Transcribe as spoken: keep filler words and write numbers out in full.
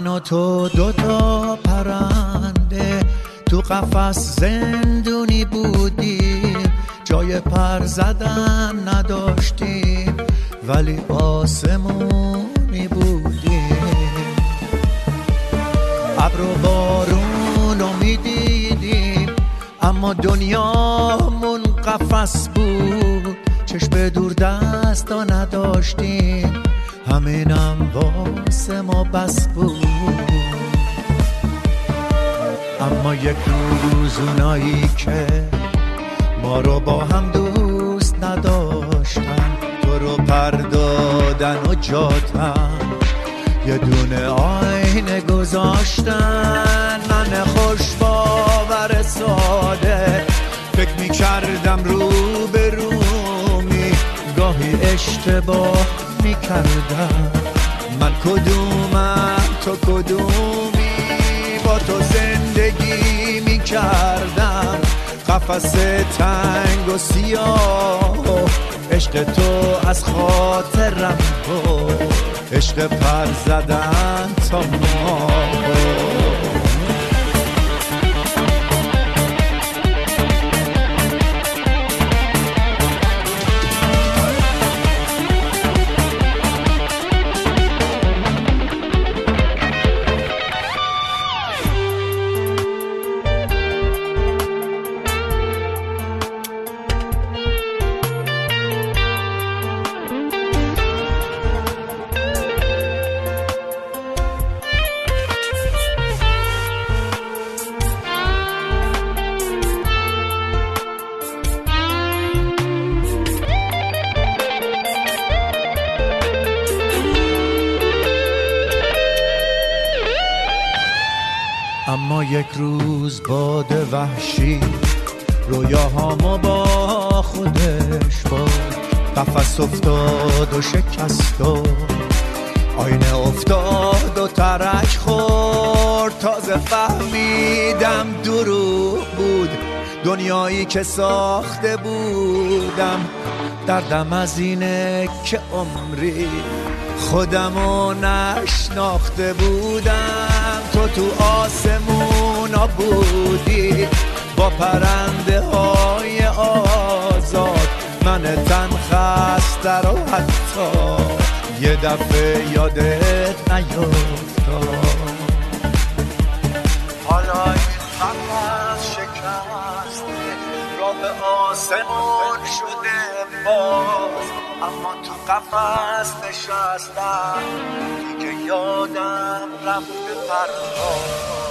من و تو دوتا پرنده تو قفس زندونی بودیم، جای پر زدن نداشتیم ولی آسمونی بودیم. ابر و بارون رو میدیدیم اما دنیامون قفس بود، چشم دور دستا نداشتیم همینم واسه ما بس بود. اما یک روز اونایی که ما رو با هم دوست نداشتن تو رو پر دادن و جاتن یه دونه آینه گذاشتن. من خوش باور ساده فکر می کردم رو به رومی، گاهی اشتباه می کردم. من کدومم تو کدومی، با تو زندگی می کردم قفس تنگ و سیاه. عشق تو از خاطرم بود، عشق پر زدن تا ما. اما یک روز باد وحشی رویاهامو با خودش برد، قفس افتاد و شکست و آینه افتاد و ترک خورد. تازه فهمیدم دروغ بود دنیایی که ساخته بودم. دردم از اینه که عمری خودمو نشناخته بودم. تو تو آسمونا بودی با پرنده های آزاد، من تن خسته رو حتی یه دفعه یادت نیفتاد. حالا این قفس شکسته راه آسمون شده باز، اما تو قفس نشستم دیگه یادم رفته پرواز.